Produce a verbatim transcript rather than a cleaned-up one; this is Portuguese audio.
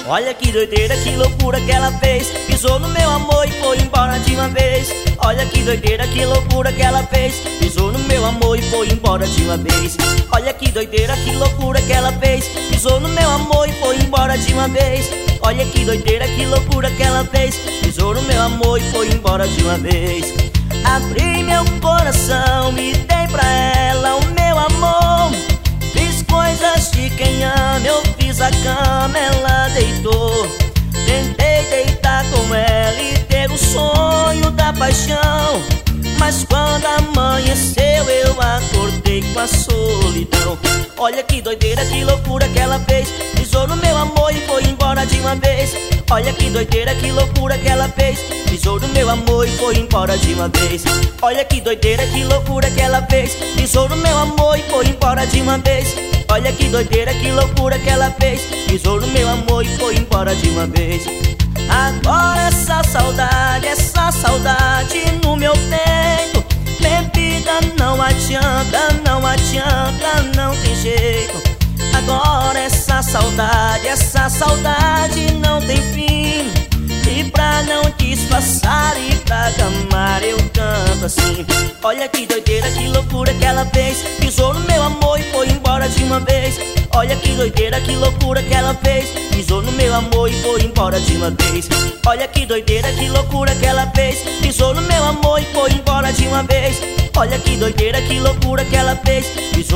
Olha que doideira, que loucura que ela fez. Pisou no meu amor e foi embora de uma vez. Olha que doideira, que loucura que ela fez. Pisou no meu amor e foi embora de uma vez. Olha que doideira, que loucura que ela fez. Pisou no meu amor e foi embora de uma vez. Olha que doideira, que loucura que ela fez. Pisou no meu amor e foi embora de uma vez. Abri meu coração e dei pra ela o meu amor. Fiz coisas de quem ama, eu fiz a cama, ela deitou. Tentei deitar com ela e ter o sonho da paixão, mas quando amanheceu eu acordei com a solidão. Olha que doideira, que loucura que ela fez. Pisou no meu amor e foi embora de uma vez. Olha que doideira, que loucura que ela fez. Pisou no meu amor e foi embora de uma vez. Olha que doideira, que loucura que ela fez. Pisou no meu amor e foi embora de uma vez. Olha que doideira, que loucura que ela fez. Pisou no meu amor e foi embora de uma vez. Agora essa saudade, essa saudade no meu peito. Bebida não adianta, não adianta, não tem jeito. Agora essa saudade, essa saudade não tem fim. E pra não disfarçar e pra amar eu canto assim. Olha que doideira, que loucura que ela fez. Pisou no meu amor e foi embora de uma vez. Olha que doideira, que loucura que ela fez. Pisou no meu amor e foi embora de uma vez. Olha que doideira, que loucura que ela fez. Pisou no meu amor e foi embora de uma vez. Olha que doideira, que loucura que ela fez. Pisou